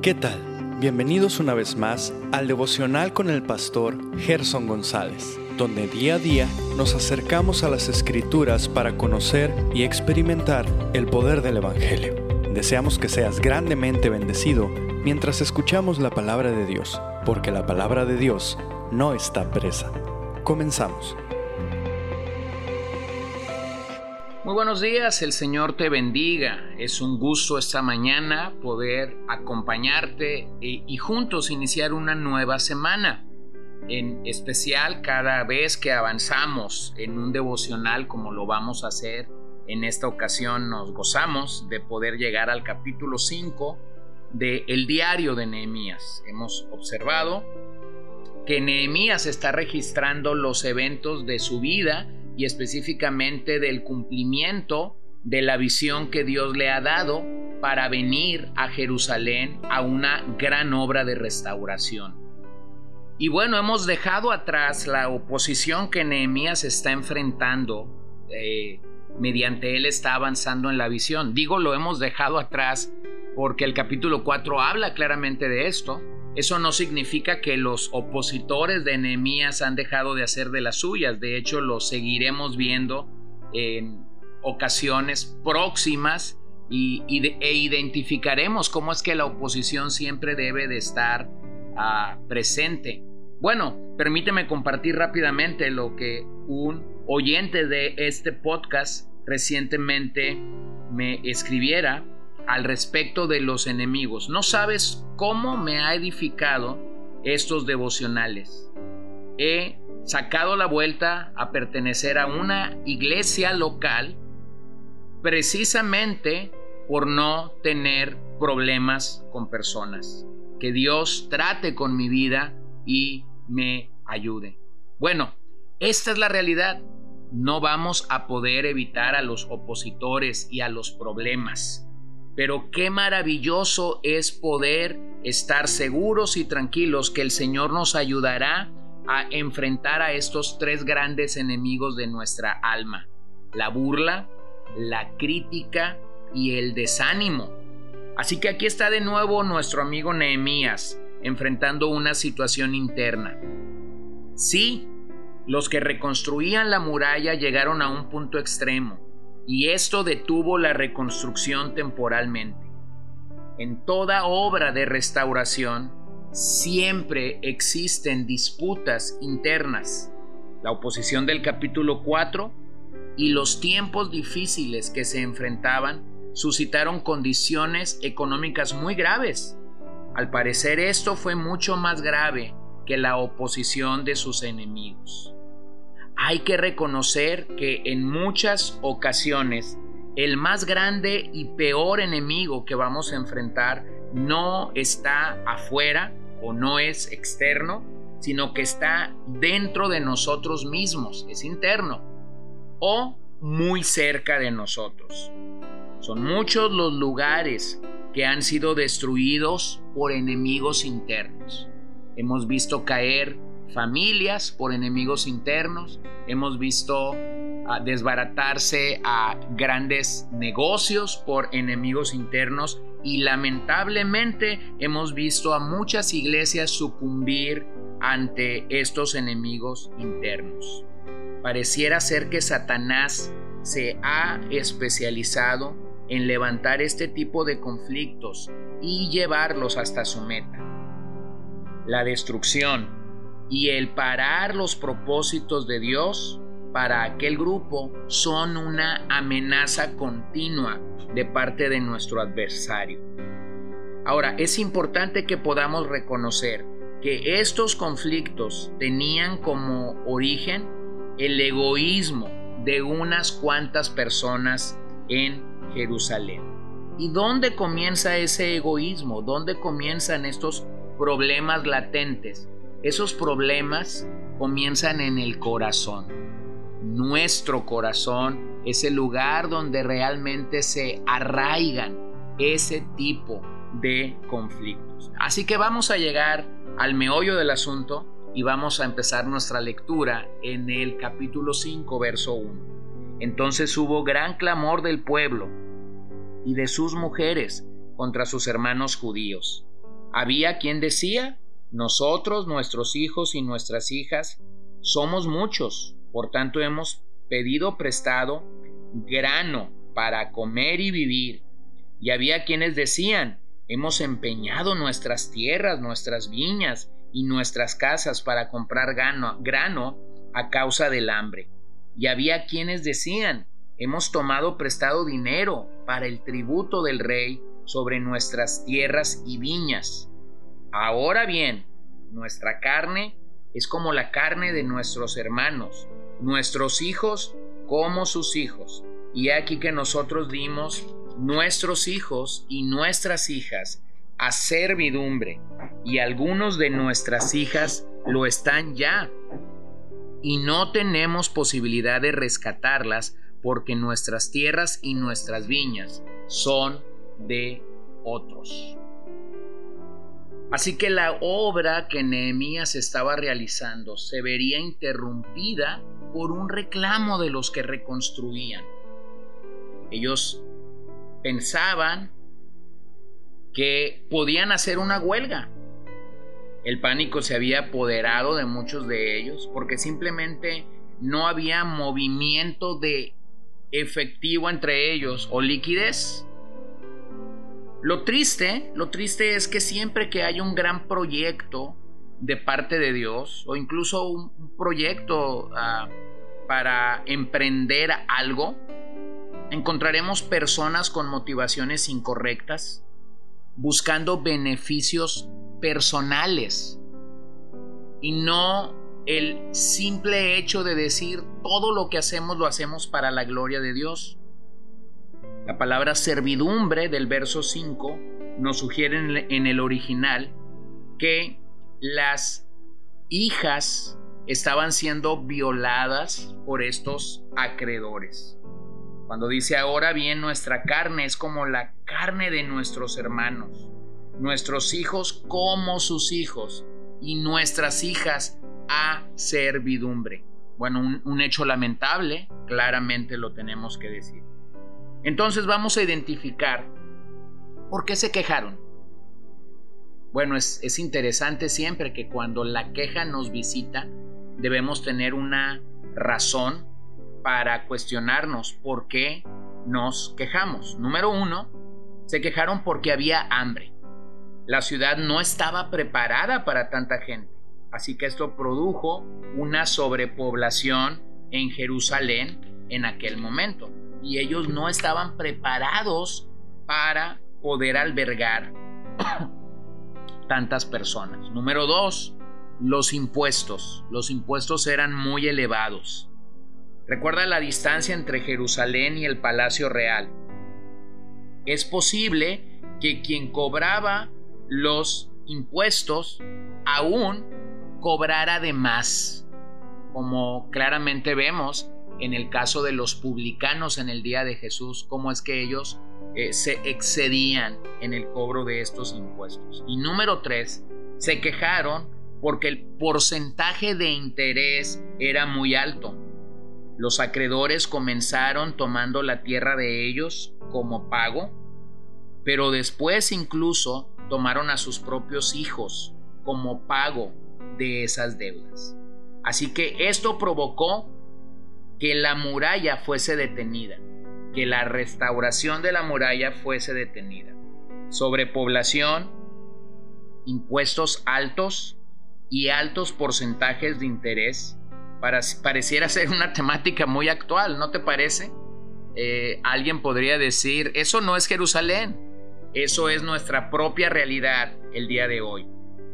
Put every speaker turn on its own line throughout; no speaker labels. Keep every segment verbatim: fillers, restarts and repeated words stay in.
¿Qué tal? Bienvenidos una vez más al devocional con el pastor Gerson González, donde día a día nos acercamos a las Escrituras para conocer y experimentar el poder del Evangelio. Deseamos que seas grandemente bendecido mientras escuchamos la palabra de Dios, porque la palabra de Dios no está presa. Comenzamos.
Muy buenos días, el Señor te bendiga. Es un gusto esta mañana poder acompañarte y, y juntos iniciar una nueva semana. En especial cada vez que avanzamos en un devocional como lo vamos a hacer, en esta ocasión nos gozamos de poder llegar al capítulo cinco del diario de Nehemías. Hemos observado que Nehemías está registrando los eventos de su vida y específicamente del cumplimiento de la visión que Dios le ha dado para venir a Jerusalén a una gran obra de restauración. Y bueno, hemos dejado atrás la oposición que Nehemías está enfrentando, eh, mediante él está avanzando en la visión. Digo, lo hemos dejado atrás porque el capítulo cuatro habla claramente de esto. Eso no significa que los opositores de Nehemías han dejado de hacer de las suyas. De hecho, lo seguiremos viendo en ocasiones próximas y, y de, e identificaremos cómo es que la oposición siempre debe de estar uh, presente. Bueno, permíteme compartir rápidamente lo que un oyente de este podcast recientemente me escribiera al respecto de los enemigos. No sabes cómo me ha edificado estos devocionales. He sacado la vuelta a pertenecer a una iglesia local precisamente por no tener problemas con personas. Que Dios trate con mi vida y me ayude. Bueno, esta es la realidad. No vamos a poder evitar a los opositores y a los problemas. Pero qué maravilloso es poder estar seguros y tranquilos que el Señor nos ayudará a enfrentar a estos tres grandes enemigos de nuestra alma: la burla, la crítica y el desánimo. Así que aquí está de nuevo nuestro amigo Nehemías enfrentando una situación interna. Sí, los que reconstruían la muralla llegaron a un punto extremo, y esto detuvo la reconstrucción temporalmente. En toda obra de restauración siempre existen disputas internas. La oposición del capítulo cuatro y los tiempos difíciles que se enfrentaban suscitaron condiciones económicas muy graves. Al parecer, esto fue mucho más grave que la oposición de sus enemigos. Hay que reconocer que en muchas ocasiones el más grande y peor enemigo que vamos a enfrentar no está afuera o no es externo, sino que está dentro de nosotros mismos, es interno o muy cerca de nosotros. Son muchos los lugares que han sido destruidos por enemigos internos. Hemos visto caer familias por enemigos internos, hemos visto uh, desbaratarse a grandes negocios por enemigos internos y lamentablemente hemos visto a muchas iglesias sucumbir ante estos enemigos internos. Pareciera ser que Satanás se ha especializado en levantar este tipo de conflictos y llevarlos hasta su meta: la destrucción y el parar los propósitos de Dios para aquel grupo son una amenaza continua de parte de nuestro adversario. Ahora, es importante que podamos reconocer que estos conflictos tenían como origen el egoísmo de unas cuantas personas en Jerusalén. ¿Y dónde comienza ese egoísmo? ¿Dónde comienzan estos problemas latentes? Esos problemas comienzan en el corazón. Nuestro corazón es el lugar donde realmente se arraigan ese tipo de conflictos. Así que vamos a llegar al meollo del asunto y vamos a empezar nuestra lectura en el capítulo cinco, verso uno. Entonces hubo gran clamor del pueblo y de sus mujeres contra sus hermanos judíos, Había quien decía: nosotros, nuestros hijos y nuestras hijas, somos muchos, por tanto hemos pedido prestado grano para comer y vivir. Y había quienes decían: hemos empeñado nuestras tierras, nuestras viñas y nuestras casas para comprar grano, grano a causa del hambre. Y había quienes decían: hemos tomado prestado dinero para el tributo del rey sobre nuestras tierras y viñas. Ahora bien, nuestra carne es como la carne de nuestros hermanos, nuestros hijos como sus hijos. Y aquí que nosotros dimos nuestros hijos y nuestras hijas a servidumbre, y algunos de nuestras hijas lo están ya, y no tenemos posibilidad de rescatarlas porque nuestras tierras y nuestras viñas son de otros. Así que la obra que Nehemías estaba realizando se vería interrumpida por un reclamo de los que reconstruían. Ellos pensaban que podían hacer una huelga. El pánico se había apoderado de muchos de ellos porque simplemente no había movimiento de efectivo entre ellos o liquidez. Lo triste, lo triste es que siempre que hay un gran proyecto de parte de Dios, o incluso un proyecto uh, para emprender algo, encontraremos personas con motivaciones incorrectas, buscando beneficios personales, y no el simple hecho de decir todo lo que hacemos lo hacemos para la gloria de Dios. La palabra servidumbre del verso cinco nos sugiere en el original que las hijas estaban siendo violadas por estos acreedores. Cuando dice: ahora bien, nuestra carne es como la carne de nuestros hermanos, nuestros hijos como sus hijos, y nuestras hijas a servidumbre. Bueno, un, un hecho lamentable, claramente lo tenemos que decir. Entonces vamos a identificar por qué se quejaron. Bueno, es, es interesante siempre que cuando la queja nos visita, debemos tener una razón para cuestionarnos por qué nos quejamos. Número uno, se quejaron porque había hambre. La ciudad no estaba preparada para tanta gente, así que esto produjo una sobrepoblación en Jerusalén en aquel momento, y ellos no estaban preparados para poder albergar tantas personas. Número dos, los impuestos. Los impuestos eran muy elevados. Recuerda la distancia entre Jerusalén y el Palacio Real. Es posible que quien cobraba los impuestos aún cobrara de más, como claramente vemos en el caso de los publicanos en el día de Jesús, cómo es que ellos eh, se excedían en el cobro de estos impuestos. Y número tres, se quejaron porque el porcentaje de interés era muy alto. Los acreedores comenzaron tomando la tierra de ellos como pago, pero después incluso tomaron a sus propios hijos como pago de esas deudas. Así que esto provocó que la muralla fuese detenida, que la restauración de la muralla fuese detenida. Sobrepoblación, impuestos altos y altos porcentajes de interés. Para, pareciera ser una temática muy actual, ¿no te parece? Eh, alguien podría decir: eso no es Jerusalén, eso es nuestra propia realidad el día de hoy.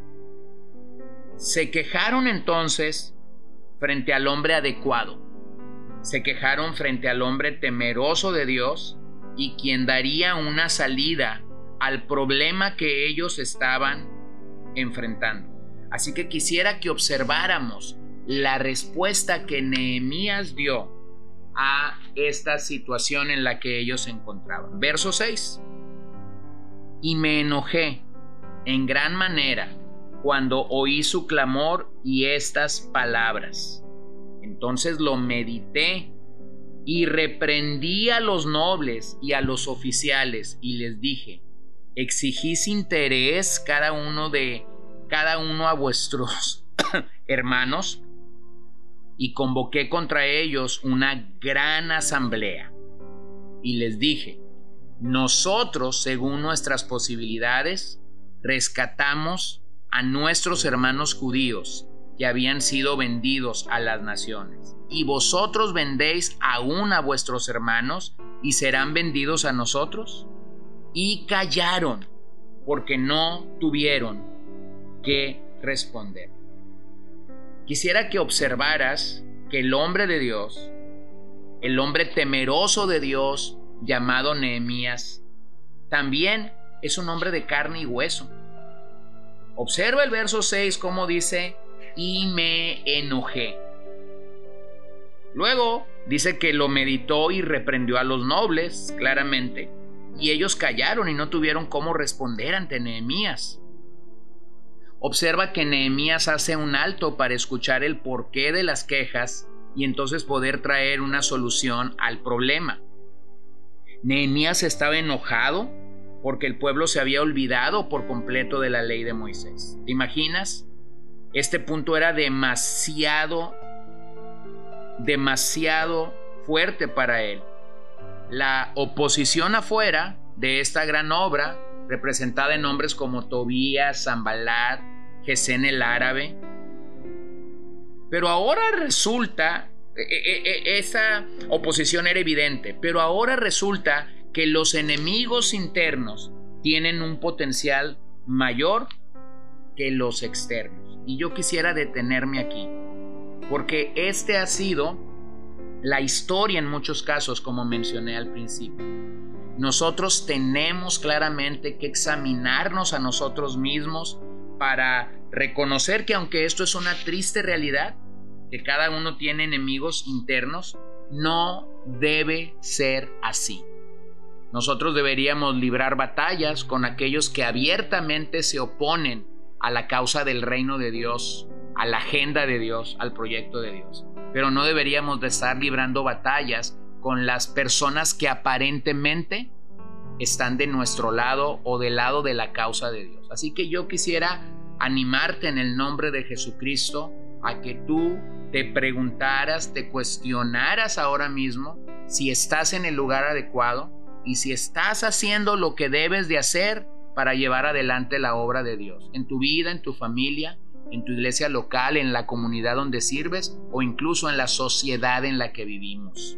Se quejaron entonces frente al hombre adecuado. Se quejaron frente al hombre temeroso de Dios y quien daría una salida al problema que ellos estaban enfrentando. Así que quisiera que observáramos la respuesta que Nehemías dio a esta situación en la que ellos se encontraban. Verso seis. Y me enojé en gran manera cuando oí su clamor y estas palabras. Entonces lo medité y reprendí a los nobles y a los oficiales y les dije: exigís interés cada uno de cada uno a vuestros hermanos, y convoqué contra ellos una gran asamblea. Y les dije: nosotros, según nuestras posibilidades, rescatamos a nuestros hermanos judíos que habían sido vendidos a las naciones, y vosotros vendéis aún a vuestros hermanos y serán vendidos a nosotros. Y callaron, porque no tuvieron que responder. Quisiera que observaras que el hombre de Dios, el hombre temeroso de Dios llamado Nehemías, también es un hombre de carne y hueso. Observa el verso seis, como dice: y me enojé. Luego dice que lo meditó y reprendió a los nobles, claramente, y ellos callaron y no tuvieron cómo responder ante Nehemías. Observa que Nehemías hace un alto para escuchar el porqué de las quejas y entonces poder traer una solución al problema. Nehemías estaba enojado porque el pueblo se había olvidado por completo de la ley de Moisés. ¿Te imaginas? Este punto era demasiado, demasiado fuerte para él. La oposición afuera de esta gran obra, representada en hombres como Tobías, Sanbalat, Gesén el árabe. Pero ahora resulta, esa oposición era evidente, pero ahora resulta que los enemigos internos tienen un potencial mayor que los externos. Y yo quisiera detenerme aquí, porque este ha sido la historia en muchos casos, como mencioné al principio. Nosotros tenemos claramente que examinarnos a nosotros mismos para reconocer que, aunque esto es una triste realidad, que cada uno tiene enemigos internos, no debe ser así. Nosotros deberíamos librar batallas con aquellos que abiertamente se oponen a la causa del reino de Dios, a la agenda de Dios, al proyecto de Dios. Pero no deberíamos de estar librando batallas con las personas que aparentemente están de nuestro lado o del lado de la causa de Dios. Así que yo quisiera animarte en el nombre de Jesucristo a que tú te preguntaras, te cuestionaras ahora mismo si estás en el lugar adecuado y si estás haciendo lo que debes de hacer para llevar adelante la obra de Dios en tu vida, en tu familia, en tu iglesia local, en la comunidad donde sirves o incluso en la sociedad en la que vivimos.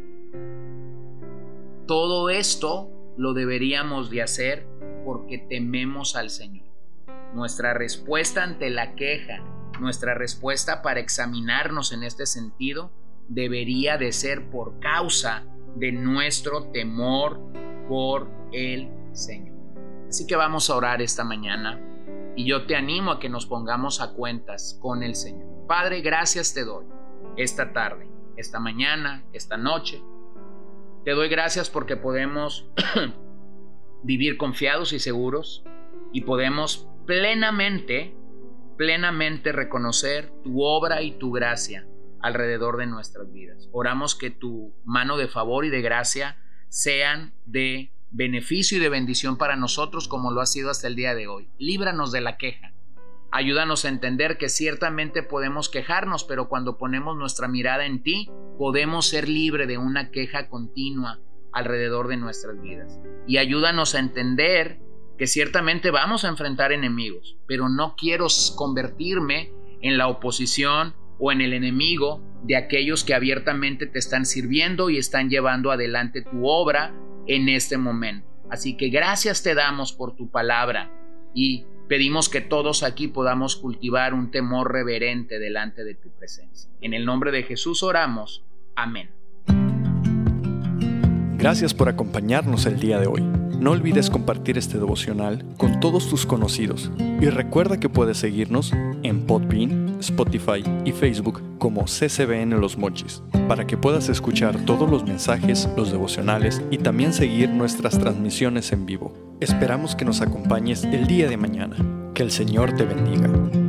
Todo esto lo deberíamos de hacer porque tememos al Señor. Nuestra respuesta ante la queja, nuestra respuesta para examinarnos en este sentido, debería de ser por causa de nuestro temor por el Señor. Así que vamos a orar esta mañana y yo te animo a que nos pongamos a cuentas con el Señor. Padre, gracias te doy esta tarde, esta mañana, esta noche. Te doy gracias porque podemos vivir confiados y seguros y podemos plenamente, plenamente reconocer tu obra y tu gracia alrededor de nuestras vidas. Oramos que tu mano de favor y de gracia sean de beneficio y de bendición para nosotros como lo ha sido hasta el día de hoy. Líbranos de la queja. Ayúdanos a entender que ciertamente podemos quejarnos, pero cuando ponemos nuestra mirada en ti, podemos ser libres de una queja continua alrededor de nuestras vidas. Y ayúdanos a entender que ciertamente vamos a enfrentar enemigos, pero no quiero convertirme en la oposición o en el enemigo de aquellos que abiertamente te están sirviendo y están llevando adelante tu obra en este momento. Así que gracias te damos por tu palabra y pedimos que todos aquí podamos cultivar un temor reverente delante de tu presencia. En el nombre de Jesús oramos. Amén.
Gracias por acompañarnos el día de hoy. No olvides compartir este devocional con todos tus conocidos y recuerda que puedes seguirnos en Podbean, Spotify y Facebook como C C B N Los Mochis para que puedas escuchar todos los mensajes, los devocionales y también seguir nuestras transmisiones en vivo. Esperamos que nos acompañes el día de mañana. Que el Señor te bendiga.